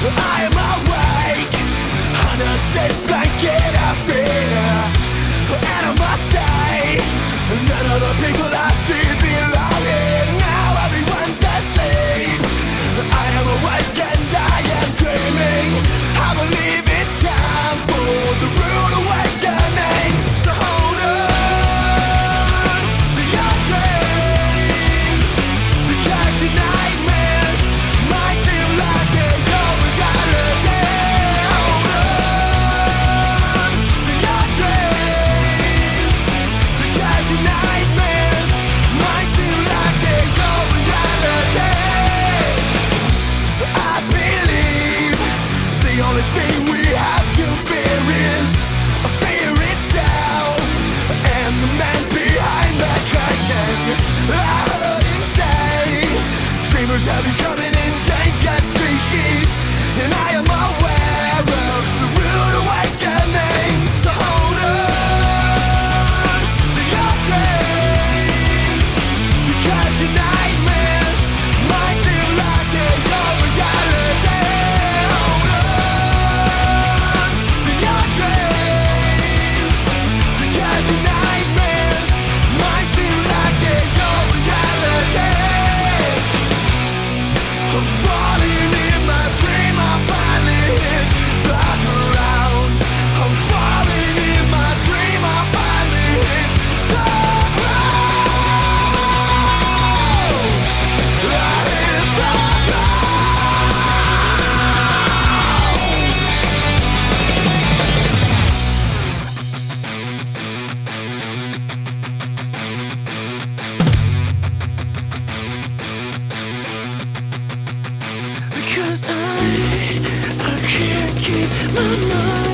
I am awake under this blanket of fear, and I must say, none of the people I see belong here. Now everyone's asleep. I am awake and I am dreaming. I believe it's time for the rude awakening. So hold on to your dreams, because your nightmares might seem like they're your reality. Hold on to your dreams, because your nightmares might seem like they're your reality. I believe the only thing we have to fear is fear itself, and the man behind the curtain. I heard him say, dreamers have become an endangered species, and I am aware of the rude awakening. So hold on to your dreams, because your nightmares might seem like they're your reality. Hold on to your dreams, because your nightmares might seem like they're your reality. I'm falling in my dream, I finally hit the ground. I'm falling in my dream, I finally hit the ground. I hit the ground. Because I can't keep my mind